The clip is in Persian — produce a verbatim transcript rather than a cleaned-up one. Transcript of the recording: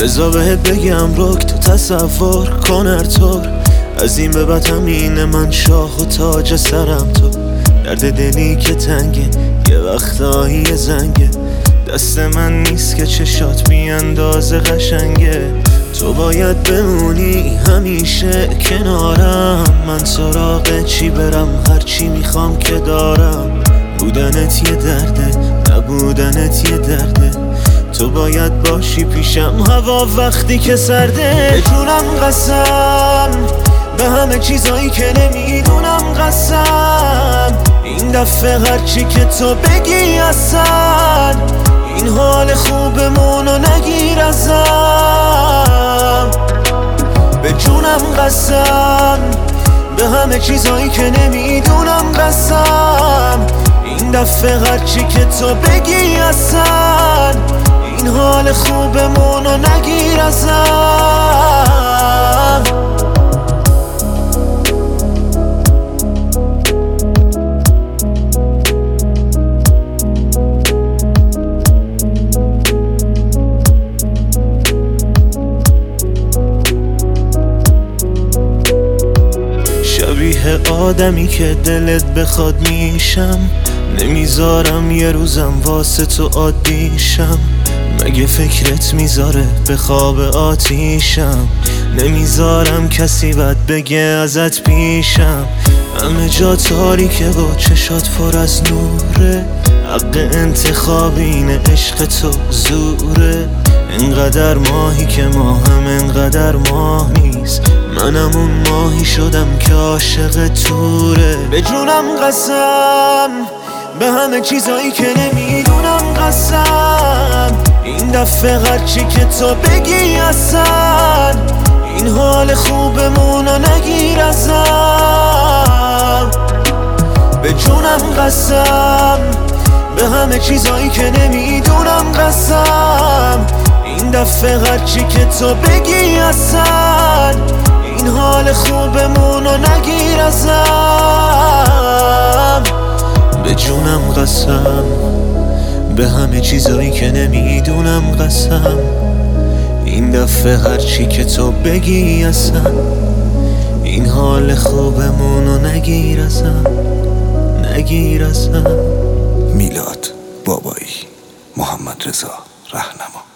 بذار بهت بگم رک تو تصور کن ارطور از این به بعد همینه من شاه و تاج سرم تو درد دلی که تنگه یه وقتایی زنگه دست من نیست که چشات بی اندازه قشنگه تو باید بمونی همیشه کنارم من سراغ چی برم هرچی میخوام که دارم بودنت یه درده نبودنت یه درده تو باید باشی پیشم هوا وقتی که سرده به جونم قسم به همه چیزایی که نمیدونم قسم این دفعه هرچی که تو بگی اصلا این حال خوبمونو نگیر ازم به جونم قسم به همه چیزایی که نمیدونم قسم این دفعه هرچی که تو بگی اصلا این حال خوبمونو نگیر ازم شبیه آدمی که دلت بخواد میشم نمیذارم یه روزم واسه تو عادیشم مگه فکرت میذاره به خواب آتیشم نمیذارم کسی بد بگه ازت پیشم همه جا تاریکه و چشات پر از نوره حق انتخاب اینه عشق تو زوره انقدر ماهی که ماهم انقدر ماه نیست منم اون ماهی شدم که عاشق توره به جونم قسم به همه چیزایی که نمیدونم قسم این دفعه هرچی که تو بگی اصلا این حال خوبمونو نگیر ازم به جونم قسم به همه چیزایی که نمیدونم قسم این دفعه هرچی که تو بگی اصلا این حال خوبمونو نگیر ازم به جونم قسم به همه چیزایی که نمیدونم قسم این دفعه هرچی که تو بگی اصلا این حال خوبمونو نگیر ازم نگیر ازم میلاد بابایی محمد رضا رهنما.